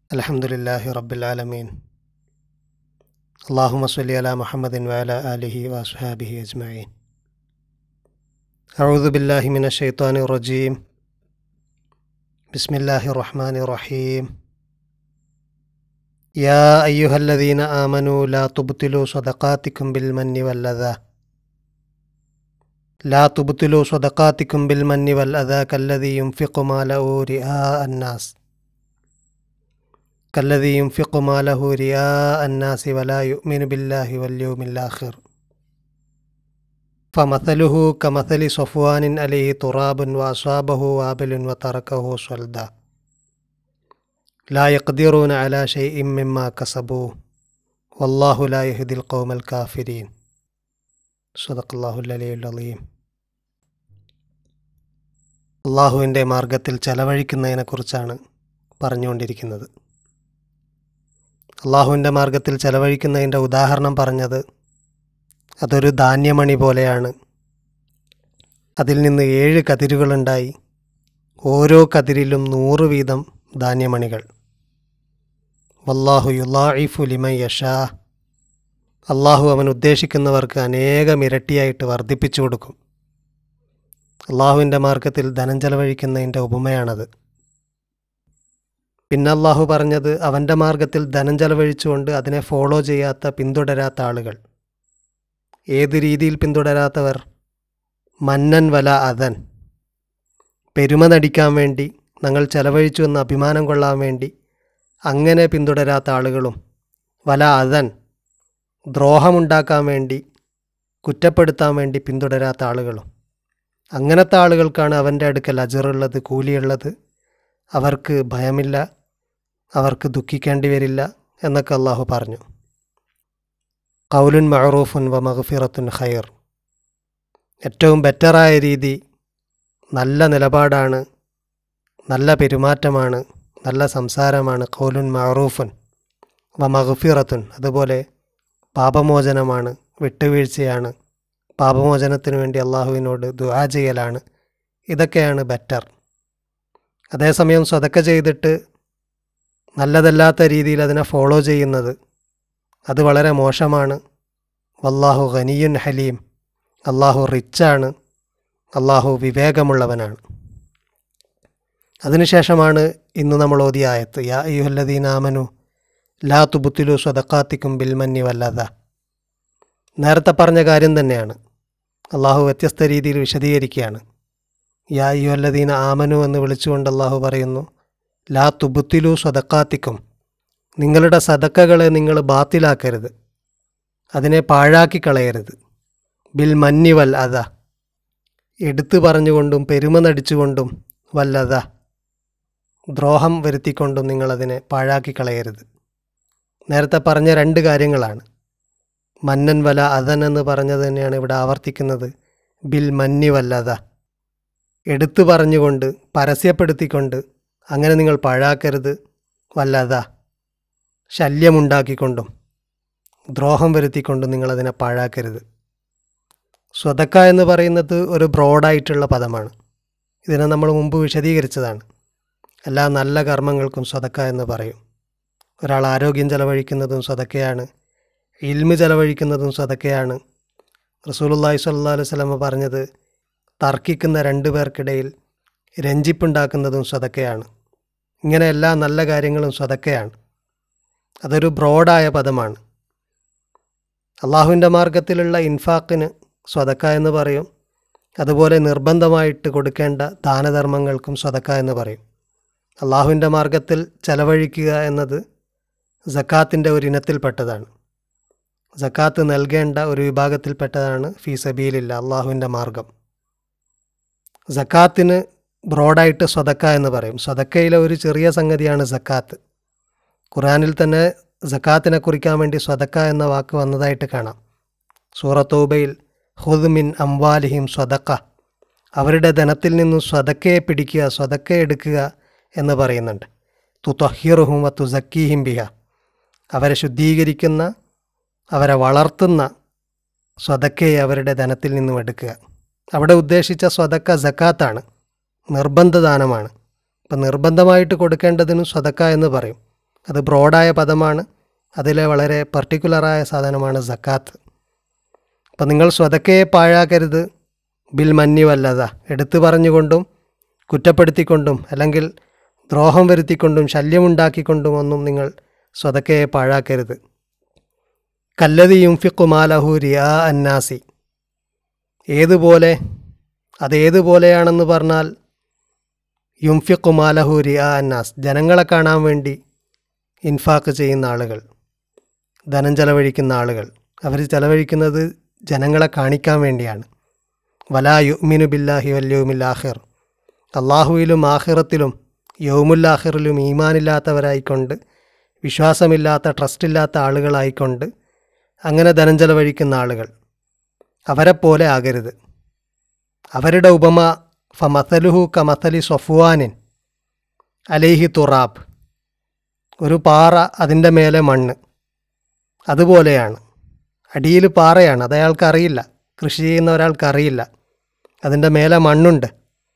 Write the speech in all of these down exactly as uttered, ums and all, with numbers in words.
അൽഹംദുലില്ലാഹി റബ്ബിൽ ആലമീൻ. അല്ലാഹുമ്മ സ്വല്ലി അലാ മുഹമ്മദിൻ വഅലാ ആലിഹി വഅസ്ഹാബിഹി അജ്മഈൻ. അഊദു ബില്ലാഹി മിനശ് ശൈത്വാനിർ റജീം. ബിസ്മില്ലാഹിർ റഹ്മാനിർ റഹീം. യാ അയ്യുഹല്ലദീന ആമനൂ ലാ തുബ്തിലൂ സ്വദഖാതികും ബിൽ മന്നി വൽ അദാ ലാ തുബ്തിലൂ സ്വദഖാതികും ബിൽ മന്നി വൽ അദാ കല്ലദീ യുൻഫിഖു മാലഹു റിആ അന്നാസ് കല്ലദീ യുൻഫിഖു മാലഹു റിആ അന്നാസി വലാ യുഅ്മിനു ബില്ലാഹി വൽ യൗമിൽ ആഖിർ ഫമസലുഹു കമസലി സ്വഫ്വാനിൻ അലൈഹി തുറാബുൻ വഅസ്വാബഹു വാബിലുൻ വതറകഹു സ്വൽദാ ലാ യഖ്ദിറൂന അലാ ശൈഇൻ മിമ്മാ കസബൂ വല്ലാഹു ലാ യഹ്ദിൽ ഖൗമൽ കാഫിരീൻ. സദഖല്ലാഹുൽ അലിയ്യുൽ അളീം. അള്ളാഹുവിൻ്റെ മാർഗത്തിൽ ചെലവഴിക്കുന്നതിനെക്കുറിച്ചാണ് പറഞ്ഞുകൊണ്ടിരിക്കുന്നത്. അള്ളാഹുവിൻ്റെ മാർഗത്തിൽ ചെലവഴിക്കുന്നതിൻ്റെ ഉദാഹരണം പറഞ്ഞത് അതൊരു ധാന്യമണി പോലെയാണ്. അതിൽ നിന്ന് ഏഴ് കതിരുകളുണ്ടായി, ഓരോ കതിരിലും നൂറ് വീതം ധാന്യമണികൾ. വല്ലാഹു യുളാഇഫു ലിമൻ യശാ. അള്ളാഹു അവൻ ഉദ്ദേശിക്കുന്നവർക്ക് അനേകം ഇരട്ടിയായിട്ട് വർദ്ധിപ്പിച്ചു കൊടുക്കും. അള്ളാഹുവിൻ്റെ മാർഗത്തിൽ ധനം ചെലവഴിക്കുന്നതിൻ്റെ ഉപമയാണത്. പിന്നെ അള്ളാഹു പറഞ്ഞത് അവൻ്റെ മാർഗത്തിൽ ധനം ചെലവഴിച്ചുകൊണ്ട് അതിനെ ഫോളോ ചെയ്യാത്ത, പിന്തുടരാത്ത ആളുകൾ. ഏത് രീതിയിൽ പിന്തുടരാത്തവർ? മന്നൻ വല അദൻ. പെരുമ നടിക്കാൻ വേണ്ടി, ഞങ്ങൾ ചെലവഴിച്ചു എന്ന് അഭിമാനം കൊള്ളാൻ വേണ്ടി അങ്ങനെ പിന്തുടരാത്ത ആളുകളും, വല അദൻ ദ്രോഹമുണ്ടാക്കാൻ വേണ്ടി, കുറ്റപ്പെടുത്താൻ വേണ്ടി പിന്തുടരാത്ത ആളുകളും. അങ്ങനത്തെ ആളുകൾക്കാണ് അവൻ്റെ അടുക്കൽ അജറുള്ളത്, കൂലിയുള്ളത്. അവർക്ക് ഭയമില്ല, അവർക്ക് ദുഃഖിക്കേണ്ടി വരില്ല എന്നൊക്കെ അള്ളാഹു പറഞ്ഞു. ഖൗലുൻ മഅറൂഫുൻ വ മഗ്ഫിറത്തുൻ ഖൈർ. ഏറ്റവും ബെറ്ററായ രീതി നല്ല നിലപാടാണ്, നല്ല പെരുമാറ്റമാണ്, നല്ല സംസാരമാണ്. ഖൗലുൻ മഅറൂഫുൻ വ മഗ്ഫിറത്തുൻ. അതുപോലെ പാപമോചനമാണ്, വിട്ടുവീഴ്ചയാണ്, പാപമോചനത്തിന് വേണ്ടി അള്ളാഹുവിനോട് ദുആ ചെയ്യലാണ്. ഇതൊക്കെയാണ് ബെറ്റർ. അതേസമയം സ്വതക്ക ചെയ്തിട്ട് നല്ലതല്ലാത്ത രീതിയിൽ അതിനെ ഫോളോ ചെയ്യുന്നത് അത് വളരെ മോശമാണ്. വല്ലാഹു ഗനിയുൻ ഹലീം. അള്ളാഹു റിച്ചാണ്, അള്ളാഹു വിവേകമുള്ളവനാണ്. അതിനുശേഷമാണ് ഇന്ന് നമ്മൾ ഓതിയ ആയത്ത്, യാ അയ്യുഹല്ലദീന ആമനു ലാ തുബ്തിലു സ്വദഖാതികും ബിൽ മന്നി വൽ അദാ. നേരത്തെ പറഞ്ഞ കാര്യം തന്നെയാണ് അള്ളാഹു വ്യത്യസ്ത രീതിയിൽ വിശദീകരിക്കുകയാണ്. യാ അയ്യുഹല്ലദീന ആമനു എന്ന് വിളിച്ചുകൊണ്ട് അള്ളാഹു പറയുന്നു, ലാ തുബ്തിലു സ്വദഖാതികും. നിങ്ങളുടെ സദക്കകളെ നിങ്ങൾ ബാത്തിലാക്കരുത്, അതിനെ പാഴാക്കി കളയരുത്. ബിൽ മന്നി വൽ അദാ. എടുത്തു പറഞ്ഞുകൊണ്ടും പെരുമ നടിച്ചുകൊണ്ടും, വല്ലത ദ്രോഹം വരുത്തിക്കൊണ്ടും നിങ്ങളതിനെ പാഴാക്കി കളയരുത്. നേരത്തെ പറഞ്ഞ രണ്ട് കാര്യങ്ങളാണ്. മന്നൻ വല അദൻ എന്ന് പറഞ്ഞത് തന്നെയാണ് ഇവിടെ ആവർത്തിക്കുന്നത്. ബിൽ മന്നി വല്ലത. എടുത്തു പറഞ്ഞുകൊണ്ട്, പരസ്യപ്പെടുത്തിക്കൊണ്ട് അങ്ങനെ നിങ്ങൾ പാഴാക്കരുത്. വല്ലത ശല്യമുണ്ടാക്കിക്കൊണ്ടും ദ്രോഹം വരുത്തിക്കൊണ്ടും നിങ്ങളതിനെ പാഴാക്കരുത്. സ്വതക്ക എന്ന് പറയുന്നത് ഒരു ബ്രോഡായിട്ടുള്ള പദമാണ്. ഇതിനെ നമ്മൾ മുമ്പ് വിശദീകരിച്ചതാണ്. എല്ലാ നല്ല കർമ്മങ്ങൾക്കും സ്വതക്ക എന്ന് പറയും. ഒരാൾ ആരോഗ്യം ചെലവഴിക്കുന്നതും സ്വതക്കയാണ്, ഇൽമ് ചെലവഴിക്കുന്നതും സ്വതക്കയാണ്. റസൂലുള്ളാഹി സ്വല്ലല്ലാഹു അലൈഹി വസല്ലം പറഞ്ഞത്, തർക്കിക്കുന്ന രണ്ടു പേർക്കിടയിൽ രഞ്ജിപ്പുണ്ടാക്കുന്നതും സ്വതക്കയാണ്. ഇങ്ങനെ എല്ലാ നല്ല കാര്യങ്ങളും സ്വതക്കയാണ്. അതൊരു ബ്രോഡായ പദമാണ്. അള്ളാഹുവിൻ്റെ മാർഗത്തിലുള്ള ഇൻഫാക്കിന് സ്വതക്ക എന്ന് പറയും. അതുപോലെ നിർബന്ധമായിട്ട് കൊടുക്കേണ്ട ദാനധർമ്മങ്ങൾക്കും സ്വതക്ക എന്ന് പറയും. അള്ളാഹുവിൻ്റെ മാർഗത്തിൽ ചെലവഴിക്കുക എന്നത് സക്കാത്തിൻ്റെ ഒരു ഇനത്തിൽപ്പെട്ടതാണ്. സക്കാത്ത് നൽകേണ്ട ഒരു വിഭാഗത്തിൽപ്പെട്ടതാണ് ഫീ സബീലില്ല, അള്ളാഹുവിൻ്റെ മാർഗം. സക്കാത്തിന് ബ്രോഡായിട്ട് സ്വതക്ക എന്ന് പറയും. സ്വതക്കയിലെ ഒരു ചെറിയ സംഗതിയാണ് സക്കാത്ത്. ഖുർആനിൽ തന്നെ സക്കാത്തിനെ കുറിക്കാൻ വേണ്ടി സ്വതക്ക എന്ന വാക്ക് വന്നതായിട്ട് കാണാം. സൂറത്ത് തൗബയിൽ ഖുദ് മിൻ അംവാലിഹിം സ്വതക്ക. അവരുടെ ധനത്തിൽ നിന്നും സ്വതക്കയെ പിടിക്കുക, സ്വതക്കയെ എടുക്കുക എന്ന് പറയുന്നുണ്ട്. തുതഹിറുഹും വ തുസക്കീഹിം ബിഹ. അവരെ ശുദ്ധീകരിക്കുന്ന, അവരെ വളർത്തുന്ന സ്വതക്കയെ അവരുടെ ധനത്തിൽ നിന്നും എടുക്കുക. അവിടെ ഉദ്ദേശിച്ച സ്വതക്ക സക്കാത്താണ്, നിർബന്ധദാനമാണ്. അപ്പം നിർബന്ധമായിട്ട് കൊടുക്കേണ്ടതിനും സ്വതക്ക എന്ന് പറയും. അത് ബ്രോഡായ പദമാണ്. അതിലെ വളരെ പർട്ടിക്കുലറായ സാധനമാണ് സക്കാത്ത്. അപ്പം നിങ്ങൾ സ്വതക്കയെ പാഴാക്കരുത് ബിൽ മന്നി വല്ലത, എടുത്തു പറഞ്ഞുകൊണ്ടും കുറ്റപ്പെടുത്തിക്കൊണ്ടും അല്ലെങ്കിൽ ദ്രോഹം വരുത്തിക്കൊണ്ടും ശല്യമുണ്ടാക്കിക്കൊണ്ടും ഒന്നും നിങ്ങൾ സ്വതക്കയെ പാഴാക്കരുത്. കല്ലതി യുംഫിഖു മാലഹു റിയാ അന്നാസി, ഏതുപോലെ, അതേതുപോലെയാണെന്ന് പറഞ്ഞാൽ യുംഫിഖു മാലഹു റിയാ അന്നാസ്, ജനങ്ങളെ കാണാൻ വേണ്ടി ഇൻഫാക്ക് ചെയ്യുന്ന ആളുകൾ, ധനം ചെലവഴിക്കുന്ന ആളുകൾ, അവർ ചെലവഴിക്കുന്നത് ജനങ്ങളെ കാണിക്കാൻ വേണ്ടിയാണ്. വലാ യുഅ്മിനു ബില്ലാഹി വൽ യൗമിൽ ആഖിർ, അള്ളാഹുവിലും ആഖിറത്തിലും യൗമുൽ ഈമാനില്ലാത്തവരായിക്കൊണ്ട്, വിശ്വാസമില്ലാത്ത ട്രസ്റ്റില്ലാത്ത ആളുകളായിക്കൊണ്ട് അങ്ങനെ ധനം ചെലവഴിക്കുന്ന ആളുകൾ, അവരെപ്പോലെ ആകരുത്. അവരുടെ ഉപമ ഫമസലുഹു കമസലി സഫ്വാനിൻ അലൈഹി തുറാബ്, ഒരു പാറ, അതിൻ്റെ മേലെ മണ്ണ്, അതുപോലെയാണ്. അടിയിൽ പാറയാണ്, അത് അയാൾക്കറിയില്ല, കൃഷി ചെയ്യുന്ന ഒരാൾക്കറിയില്ല. അതിൻ്റെ മേലെ മണ്ണുണ്ട്.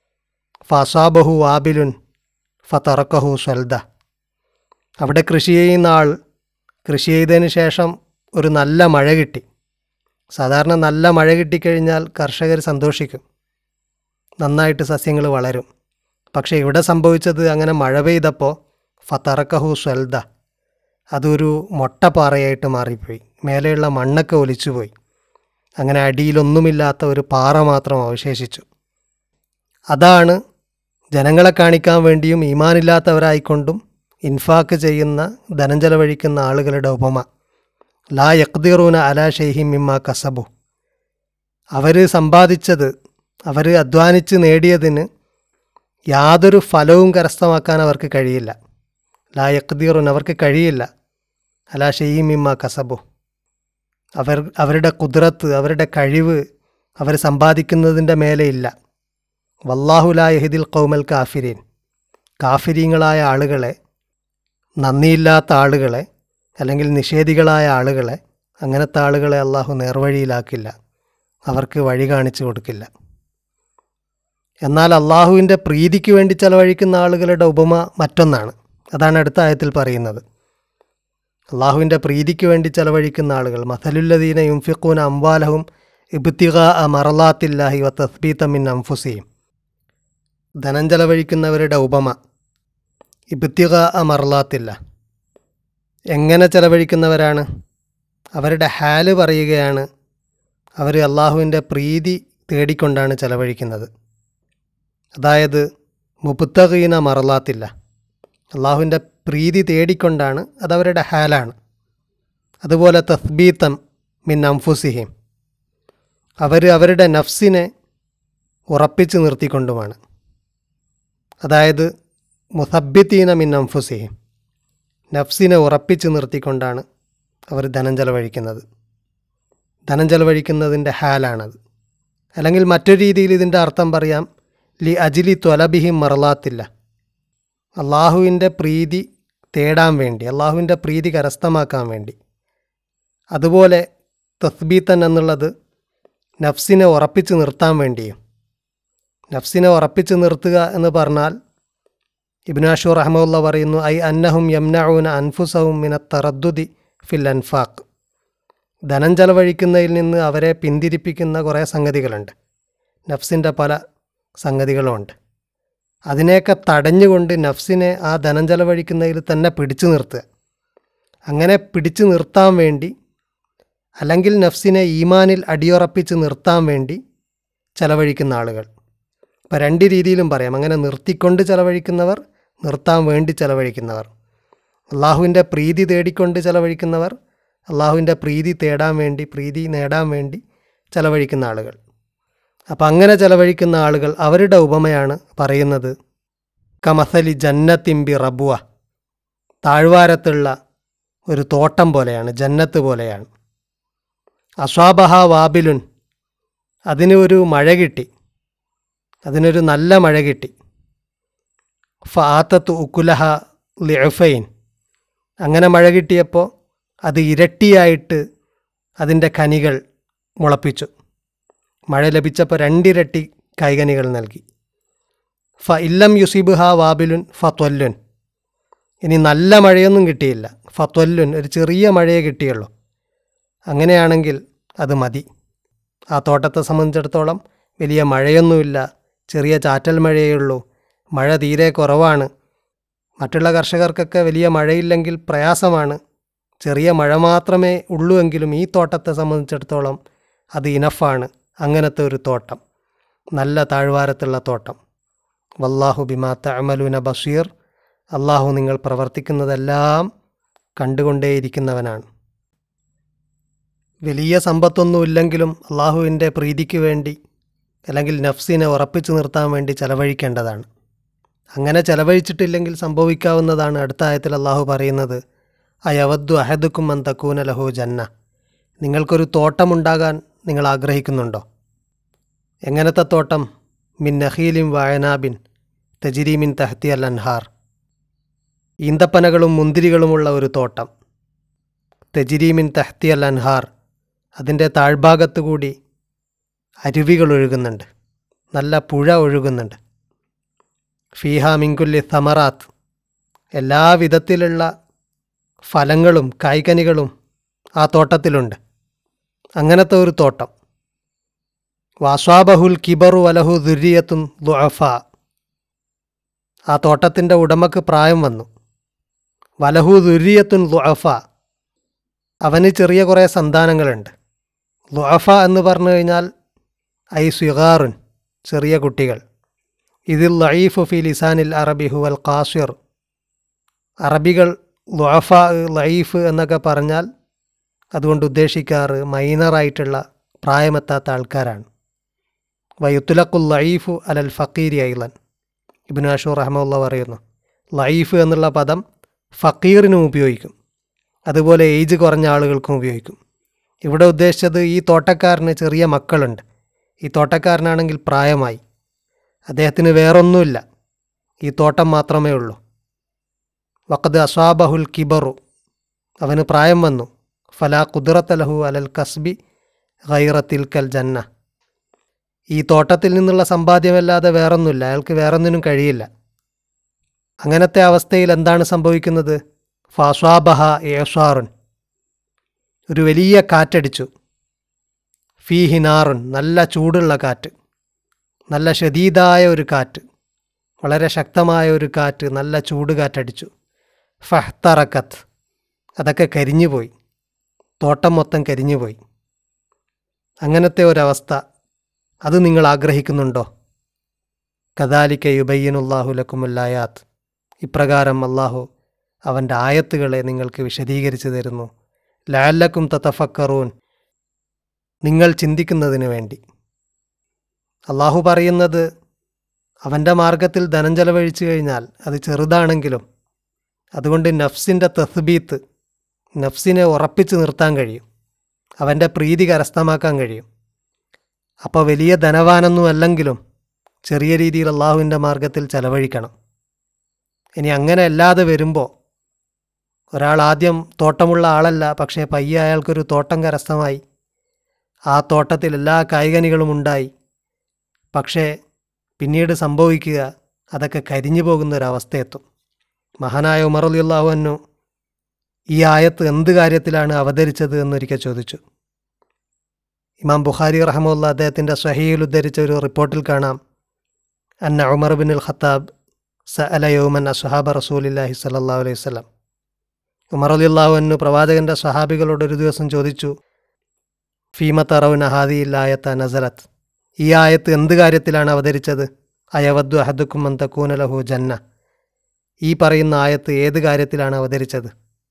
ഫസാബഹു വാബിലുൻ ഫതറക്കഹു സ്വൽദ, അവിടെ കൃഷി ചെയ്യുന്ന ആൾ കൃഷി ചെയ്തതിന് ശേഷം ഒരു നല്ല മഴ കിട്ടി. സാധാരണ നല്ല മഴ കിട്ടിക്കഴിഞ്ഞാൽ കർഷകർ സന്തോഷിക്കും, നന്നായിട്ട് സസ്യങ്ങൾ വളരും. പക്ഷേ ഇവിടെ സംഭവിച്ചത്, അങ്ങനെ മഴ പെയ്തപ്പോൾ ഫതറക്കഹു സ്വൽദ, അതൊരു മൊട്ടപ്പാറയായിട്ട് മാറിപ്പോയി, മേലെയുള്ള മണ്ണൊക്കെ ഒലിച്ചുപോയി. അങ്ങനെ അടിയിലൊന്നുമില്ലാത്ത ഒരു പാറ മാത്രം അവശേഷിച്ചു. അതാണ് ജനങ്ങളെ കാണിക്കാൻ വേണ്ടിയും ഈമാനില്ലാത്തവരായിക്കൊണ്ടും ഇൻഫാക്ക് ചെയ്യുന്ന, ധനം ചെലവഴിക്കുന്ന ആളുകളുടെ ഉപമ. ലാ യഖ്ദിറൂന അലാ ഷൈഹിം മിമ്മാ കസബു, അവർ സമ്പാദിച്ചത്, അവർ അധ്വാനിച്ച് നേടിയതിന് യാതൊരു ഫലവും കരസ്ഥമാക്കാൻ അവർക്ക് കഴിയില്ല. ലാ യഖ്ദിറൂൻ, അവർക്ക് കഴിയില്ല. അലാ ഷൈഹിം മിമ്മാ കസബു, അവർ അവരുടെ കുദ്റത്ത്, അവരുടെ കഴിവ് അവർ സമ്പാദിക്കുന്നതിൻ്റെ മേലെ ഇല്ല. വല്ലാഹു ലാ യഹ്ദിൽ ഖൗമൽ കാഫിരീൻ, കാഫിരീങ്ങളായ ആളുകളെ, നന്ദിയില്ലാത്ത ആളുകളെ, അല്ലെങ്കിൽ നിഷേധികളായ ആളുകളെ, അങ്ങനത്തെ ആളുകളെ അള്ളാഹു നേർവഴിയിലാക്കില്ല, അവർക്ക് വഴി കാണിച്ചു കൊടുക്കില്ല. എന്നാൽ അള്ളാഹുവിൻ്റെ പ്രീതിക്ക് വേണ്ടി ചെലവഴിക്കുന്ന ആളുകളുടെ ഉപമ മറ്റൊന്നാണ്. അതാണ് അടുത്ത ആയത്തിൽ പറയുന്നത്. അള്ളാഹുവിൻ്റെ പ്രീതിക്ക് വേണ്ടി ചെലവഴിക്കുന്ന ആളുകൾ, മസലുല്ലദീന യുംഫിഖൂന അംവാലഹും ഇബ്തിഗാ മറലാത്തില്ലാഹി വ തസ്ബീത മിൻ അൻഫുസിഹിം, ധനം ചെലവഴിക്കുന്നവരുടെ ഉപമ ഇബ്തിഗാ മറലാത്തില്ല. എങ്ങനെ ചെലവഴിക്കുന്നവരാണ്? അവരുടെ ഹാല് പറയുകയാണ്, അവർ അള്ളാഹുവിൻ്റെ പ്രീതി തേടിക്കൊണ്ടാണ് ചെലവഴിക്കുന്നത്. അതായത് മുബ്തഗീന മറലാത്തില്ല, അള്ളാഹുവിൻ്റെ പ്രീതി തേടിക്കൊണ്ടാണ്, അതവരുടെ ഹാലാണ്. അതുപോലെ തസ്ബീത്തം മിൻ അൻഫുസിഹിം, അവർ അവരുടെ നഫ്സിനെ ഉറപ്പിച്ച് നിർത്തിക്കൊണ്ടുമാണ്. അതായത് മുസബ്ബിത്തീന മിൻ അൻഫുസിഹിം, നഫ്സിനെ ഉറപ്പിച്ച് നിർത്തിക്കൊണ്ടാണ് അവർ ധനം ചെലവഴിക്കുന്നത്. ധനം ചെലവഴിക്കുന്നതിൻ്റെ ഹാലാണത്. അല്ലെങ്കിൽ മറ്റൊരു രീതിയിൽ ഇതിൻ്റെ അർത്ഥം പറയാം, ലി അജിലി ത്വലബിഹിം മറലാത്തില്ല, അള്ളാഹുവിൻ്റെ പ്രീതി തേടാൻ വേണ്ടി, അള്ളാഹുവിൻ്റെ പ്രീതി കരസ്ഥമാക്കാൻ വേണ്ടി. അതുപോലെ തസ്ബീത്തൻ എന്നുള്ളത് നഫ്സിനെ ഉറപ്പിച്ച് നിർത്താൻ വേണ്ടിയും. നഫ്സിനെ ഉറപ്പിച്ച് നിർത്തുക എന്ന് പറഞ്ഞാൽ ഇബ്നു അഷൂർ റഹ്മത്തുള്ളാഹി പറയുന്നു, ഐ അന്നഹും യംനഊന അൻഫുസഹും മിന തറദ്ദുദി ഫിൽ അൻഫാഖ്, ധനം ചെലവഴിക്കുന്നതിൽ നിന്ന് അവരെ പിന്തിരിപ്പിക്കുന്ന കുറേ സംഗതികളുണ്ട്, നഫ്സിൻ്റെ പല സംഗതികളുമുണ്ട്. അതിനെയൊക്കെ തടഞ്ഞുകൊണ്ട് നഫ്സിനെ ആ ധനം ചെലവഴിക്കുന്നതിൽ തന്നെ പിടിച്ചു നിർത്തുക. അങ്ങനെ പിടിച്ചു നിർത്താൻ വേണ്ടി, അല്ലെങ്കിൽ നഫ്സിനെ ഈമാനിൽ അടിയുറപ്പിച്ച് നിർത്താൻ വേണ്ടി ചെലവഴിക്കുന്ന ആളുകൾ. ഇപ്പോൾ രണ്ട് രീതിയിലും പറയാം. അങ്ങനെ നിർത്തിക്കൊണ്ട് ചെലവഴിക്കുന്നവർ, നിർത്താൻ വേണ്ടി ചെലവഴിക്കുന്നവർ. അള്ളാഹുവിൻ്റെ പ്രീതി തേടിക്കൊണ്ട് ചെലവഴിക്കുന്നവർ, അള്ളാഹുവിൻ്റെ പ്രീതി തേടാൻ വേണ്ടി, പ്രീതി നേടാൻ വേണ്ടി ചെലവഴിക്കുന്ന ആളുകൾ. അപ്പം അങ്ങനെ ചെലവഴിക്കുന്ന ആളുകൾ, അവരുടെ ഉപമയാണ് പറയുന്നത്, കമസലി ജന്നത്തിമ്പി റബുവ, താഴ്വാരത്തുള്ള ഒരു തോട്ടം പോലെയാണ്, ജന്നത്ത് പോലെയാണ്. അസ്വാബഹ വാബിലുൻ, അതിന് ഒരു മഴ കിട്ടി, അതിനൊരു നല്ല മഴ കിട്ടി. ഫാത്തത്ത് ഉക്കുലഹ ലിഅഫൈൻ, അങ്ങനെ മഴ കിട്ടിയപ്പോൾ അത് ഇരട്ടിയായിട്ട് അതിൻ്റെ കനികൾ മുളപ്പിച്ചു. മഴ ലഭിച്ചപ്പോൾ രണ്ടിരട്ടി കൈകനികൾ നൽകി. ഫ ഇല്ലം യുസിബുഹ വാബിലുൻ ഫ ത്വല്ലുൻ, ഇനി നല്ല മഴയൊന്നും കിട്ടിയില്ല, ഫത്വല്ലുൻ ഒരു ചെറിയ മഴയെ കിട്ടിയുള്ളൂ, അങ്ങനെയാണെങ്കിൽ അത് മതി. ആ തോട്ടത്തെ സംബന്ധിച്ചിടത്തോളം വലിയ മഴയൊന്നുമില്ല, ചെറിയ ചാറ്റൽ മഴയേ ഉള്ളൂ, മഴ തീരെ കുറവാണ്. മറ്റുള്ള കർഷകർക്കൊക്കെ വലിയ മഴയില്ലെങ്കിൽ പ്രയാസമാണ്, ചെറിയ മഴ മാത്രമേ ഉള്ളൂ എങ്കിലും ഈ തോട്ടത്തെ സംബന്ധിച്ചിടത്തോളം അത് ഇനഫാണ്. അങ്ങനത്തെ ഒരു തോട്ടം, നല്ല താഴ്വാരത്തുള്ള തോട്ടം. വല്ലാഹു ബിമാ തഅമലൂന ബഷീർ, അള്ളാഹു നിങ്ങൾ പ്രവർത്തിക്കുന്നതെല്ലാം കണ്ടുകൊണ്ടേയിരിക്കുന്നവനാണ്. വലിയ സമ്പത്തൊന്നുമില്ലെങ്കിലും അള്ളാഹുവിൻ്റെ പ്രീതിക്ക് വേണ്ടി അല്ലെങ്കിൽ നഫ്സിനെ ഉറപ്പിച്ചു നിർത്താൻ വേണ്ടി ചെലവഴിക്കേണ്ടതാണ്. അങ്ങനെ ചെലവഴിച്ചിട്ടില്ലെങ്കിൽ സംഭവിക്കാവുന്നതാണ്. അടുത്ത ആയത്തിൽ അള്ളാഹു പറയുന്നത്, അയവദ്ദു അഹദുക്കും അൻ തകൂന ലഹു ജന്ന, നിങ്ങൾക്കൊരു തോട്ടമുണ്ടാകാൻ നിങ്ങൾ ആഗ്രഹിക്കുന്നുണ്ടോ? എങ്ങനത്തെ തോട്ടം? മിൻ നഖീലിൻ വഅനാബിൻ തജ്രി മിൻ തഹ്തിഹ അൽ അൻഹാർ, ഈന്തപ്പനകളും മുന്തിരികളുമുള്ള ഒരു തോട്ടം. തജ്രി മിൻ തഹ്തിഹ അൽ അൻഹാർ, അതിൻ്റെ താഴ്ഭാഗത്തു കൂടി അരുവികൾ ഒഴുകുന്നുണ്ട്, നല്ല പുഴ ഒഴുകുന്നുണ്ട്. ഫീഹ മിൻ കുല്ലി സമറാത്ത്, എല്ലാ വിധത്തിലുള്ള ഫലങ്ങളും കായ്കനികളും ആ തോട്ടത്തിലുണ്ട്. അങ്ങനത്തെ ഒരു തോട്ടം. വാസ്വാബഹുൽ കിബറു വലഹു ദുരിയത്തുൻ ദുഅഫ, ആ തോട്ടത്തിൻ്റെ ഉടമക്ക് പ്രായം വന്നു. വലഹു ദുരിയത്തുൻ ദുഅഫ, അവന് ചെറിയ കുറേ സന്താനങ്ങളുണ്ട്. ദുഅഫ എന്ന് പറഞ്ഞു കഴിഞ്ഞാൽ ഐ സിഗാറുൻ, ചെറിയ കുട്ടികൾ. ഇതിൽ ലഈഫു ഫി ലിസാനിൽ അറബി ഹുവൽ ഖാസിർ, അറബികൾ ദുഅഫ ലഈഫ് എന്നൊക്കെ പറഞ്ഞാൽ അതുകൊണ്ട് ഉദ്ദേശിക്കാറ് മൈനറായിട്ടുള്ള പ്രായമെത്താത്ത ആൾക്കാരാണ്. വയുത്തുലഖുൽ ലഈഫു അലൽ ഫക്കീരി ഐലൻ, ഇബ്നു അഷൂർ റഹ്മത്തുള്ളാഹി പറയുന്നു, ലഈഫ് എന്നുള്ള പദം ഫക്കീറിനും ഉപയോഗിക്കും, അതുപോലെ ഏജ് കുറഞ്ഞ ആളുകൾക്കും ഉപയോഗിക്കും. ഇവിടെ ഉദ്ദേശിച്ചത് ഈ തോട്ടക്കാരന് ചെറിയ മക്കളുണ്ട്. ഈ തോട്ടക്കാരനാണെങ്കിൽ പ്രായമായി, അദ്ദേഹത്തിന് വേറൊന്നുമില്ല, ഈ തോട്ടം മാത്രമേ ഉള്ളൂ. വഖദ് അസ്വാബഹുൽ കിബറു, അവന് പ്രായം വന്നു. ഫലാ ഖുദ്റത ലഹു അലൽ കസ്ബി ഗൈറ തിൽക്കൽ ജന്ന, ഈ തോട്ടത്തിൽ നിന്നുള്ള സമ്പാദ്യമല്ലാതെ വേറൊന്നുമില്ല, അയാൾക്ക് വേറൊന്നിനും കഴിയില്ല. അങ്ങനത്തെ അവസ്ഥയിൽ എന്താണ് സംഭവിക്കുന്നത്? ഫാസ്വാബഹ ഏസാറുൻ, ഒരു വലിയ കാറ്റടിച്ചു. ഫീഹിനാറുൻ, നല്ല ചൂടുള്ള കാറ്റ്, നല്ല ശദീദായ ഒരു കാറ്റ്, വളരെ ശക്തമായ ഒരു കാറ്റ്, നല്ല ചൂട് കാറ്റടിച്ചു. ഫഹ്തറക്കത്ത്, അതൊക്കെ കരിഞ്ഞുപോയി, തോട്ടം മൊത്തം കരിഞ്ഞുപോയി. അങ്ങനത്തെ ഒരവസ്ഥ, അത് നിങ്ങൾ ആഗ്രഹിക്കുന്നുണ്ടോ? കദാലിക യുബയ്യിനുല്ലാഹു ലക്കുമുല്ലായാത്ത്, ഇപ്രകാരം അള്ളാഹു അവൻ്റെ ആയത്തുകളെ നിങ്ങൾക്ക് വിശദീകരിച്ചു തരുന്നു. ലഅല്ലക്കും തതഫക്കറൂൻ, നിങ്ങൾ ചിന്തിക്കുന്നതിന് വേണ്ടി. അള്ളാഹു പറയുന്നത് അവൻ്റെ മാർഗത്തിൽ ധനം ചെലവഴിച്ചു കഴിഞ്ഞാൽ അത് ചെറുതാണെങ്കിലും അതുകൊണ്ട് നഫ്സിൻ്റെ തസ്ബീത്ത്, നഫ്സിനെ ഉറപ്പിച്ചു നിർത്താൻ കഴിയും, അവൻ്റെ പ്രീതി കരസ്ഥമാക്കാൻ കഴിയും. അപ്പോൾ വലിയ ധനവാനൊന്നും അല്ലെങ്കിലും ചെറിയ രീതിയിൽ അള്ളാഹുവിൻ്റെ മാർഗത്തിൽ ചെലവഴിക്കണം. ഇനി അങ്ങനെ അല്ലാതെ വരുമ്പോൾ, ഒരാൾ ആദ്യം തോട്ടമുള്ള ആളല്ല, പക്ഷേ പയ്യെ അയാൾക്കൊരു തോട്ടം കരസ്ഥമായി, ആ തോട്ടത്തിൽ എല്ലാ കായ്കനികളും ഉണ്ടായി, പക്ഷേ പിന്നീട് സംഭവിക്കുക അതൊക്കെ കരിഞ്ഞു പോകുന്നൊരവസ്ഥയെത്തും. മഹാനായ ഉമർ റളിയല്ലാഹു അൻഹു ഈ ആയത്ത് എന്ത് കാര്യത്തിലാണ് അവതരിച്ചത് എന്നൊരിക്കൽ ചോദിച്ചു. ഇമാം ബുഖാരി റഹ്മത്തുള്ളാഹി അദ്ദേഹത്തിൻ്റെ സ്വഹീഹിൽ ഉദ്ധരിച്ച ഒരു റിപ്പോർട്ടിൽ കാണാം, അന്ന ഉമർ ബിനുൽ ഖത്താബ് സഅല യൗമൻ അസ്ഹാബ റസൂലില്ലാഹി സ്വല്ലല്ലാഹു അലൈഹി വസല്ലം, ഉമർ റളിയല്ലാഹു അൻഹു പ്രവാചകൻ്റെ സ്വഹാബികളോട് ഒരു ദിവസം ചോദിച്ചു, ഫീമ തറൗന ഹാദിഹിൽ ആയത നസലത്ത്, ഈ ആയത്ത് എന്ത് കാര്യത്തിലാണ് അവതരിച്ചത്? അയവദ്ദു അഹദുക്കും അൻ തകൂന ലഹു ജന്ന, ഈ പറയുന്ന ആയത്ത് ഏത് കാര്യത്തിലാണ് അവതരിച്ചത്?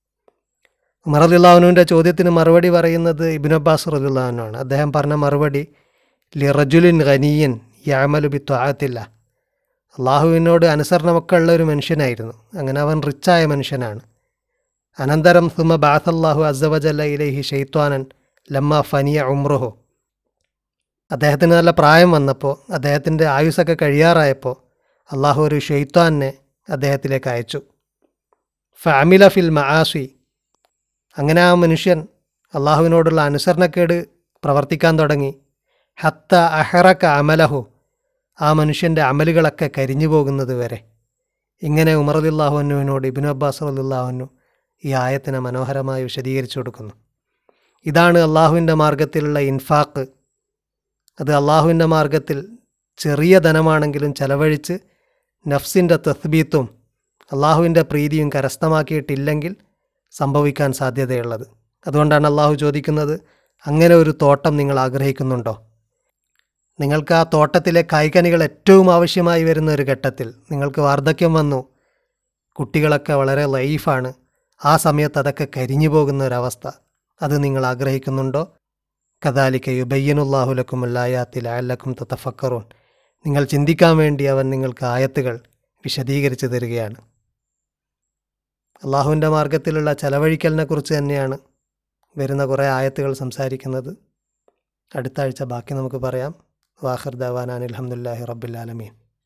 ഉമർ റളിയല്ലാഹു അൻഹുവിൻ്റെ ചോദ്യത്തിന് മറുപടി പറയുന്നത് ഇബ്നു അബ്ബാസ് റളിയല്ലാഹു അൻഹു ആണ്. അദ്ദേഹം പറഞ്ഞ മറുപടി, ലിറജുലിൻ ഗനിയൻ യഅമലു ബിത്വഅത്തില്ലാ, അള്ളാഹുവിനോട് അനുസരണമൊക്കെ ഉള്ള ഒരു മനുഷ്യനായിരുന്നു, അങ്ങനെ അവൻ റിച്ചായ മനുഷ്യനാണ്. അനന്തരം സുമ ബഅസല്ലാഹു അസ്സ വജല്ല ഇലൈഹി ശൈത്വാനൻ ലമ്മ ഫനിയ ഉംറുഹു, അദ്ദേഹത്തിന് നല്ല പ്രായം വന്നപ്പോൾ, അദ്ദേഹത്തിൻ്റെ ആയുസ്സൊക്കെ കഴിയാറായപ്പോൾ അള്ളാഹു ഒരു ഷെയ്ത്താനെ അദ്ദേഹത്തിലേക്ക് അയച്ചു. ഫഅമില ഫിൽ മആസി, അങ്ങനെ ആ മനുഷ്യൻ അള്ളാഹുവിനോടുള്ള അനുസരണക്കേട് പ്രവർത്തിക്കാൻ തുടങ്ങി. ഹത്ത അഹറക അമലഹു, ആ മനുഷ്യൻ്റെ അമലുകളൊക്കെ കരിഞ്ഞു പോകുന്നത് വരെ. ഇങ്ങനെ ഉമർ റളിയല്ലാഹു അൻഹുവിനോട് ഇബ്നു അബ്ബാസ് റളിയല്ലാഹു അൻഹു ഈ ആയത്തിനെ മനോഹരമായി വിശദീകരിച്ചു കൊടുക്കുന്നു. ഇതാണ് അള്ളാഹുവിൻ്റെ മാർഗത്തിലുള്ള ഇൻഫാക്ക്. അത് അള്ളാഹുവിൻ്റെ മാർഗത്തിൽ ചെറിയ ധനമാണെങ്കിലും ചെലവഴിച്ച് നഫ്സിൻ്റെ തസ്ബീത്തും അള്ളാഹുവിൻ്റെ പ്രീതിയും കരസ്ഥമാക്കിയിട്ടില്ലെങ്കിൽ സംഭവിക്കാൻ സാധ്യതയുള്ളത്. അതുകൊണ്ടാണ് അള്ളാഹു ചോദിക്കുന്നത്, അങ്ങനെ ഒരു തോട്ടം നിങ്ങൾ ആഗ്രഹിക്കുന്നുണ്ടോ? നിങ്ങൾക്ക് ആ തോട്ടത്തിലെ കായ്കനികൾ ഏറ്റവും ആവശ്യമായി വരുന്ന ഒരു ഘട്ടത്തിൽ നിങ്ങൾക്ക് വാർദ്ധക്യം വന്നു, കുട്ടികളൊക്കെ വളരെ ലൈഫാണ്, ആ സമയത്ത് അതൊക്കെ കരിഞ്ഞു പോകുന്ന ഒരവസ്ഥ, അത് നിങ്ങൾ ആഗ്രഹിക്കുന്നുണ്ടോ? കദാലിക യുബയ്യിനുല്ലാഹു ലക്കുമുൽ ആയാത്തി ലഅല്ലക്കും തതഫക്കറൂൻ. നിങ്ങൾ ചിന്തിക്കാൻ വേണ്ടി അവൻ നിങ്ങൾക്ക് ആയത്തുകൾ വിശദീകരിച്ച് തരികയാണ്. അള്ളാഹുവിൻ്റെ മാർഗത്തിലുള്ള ചെലവഴിക്കലിനെ കുറിച്ച് തന്നെയാണ് വരുന്ന കുറേ ആയത്തുകൾ സംസാരിക്കുന്നത്. അടുത്ത ആഴ്ച ബാക്കി നമുക്ക് പറയാം. വാഖിർ ദഅവാനാ അനിൽ ഹംദുലില്ലാഹി റബ്ബിൽ ആലമീൻ.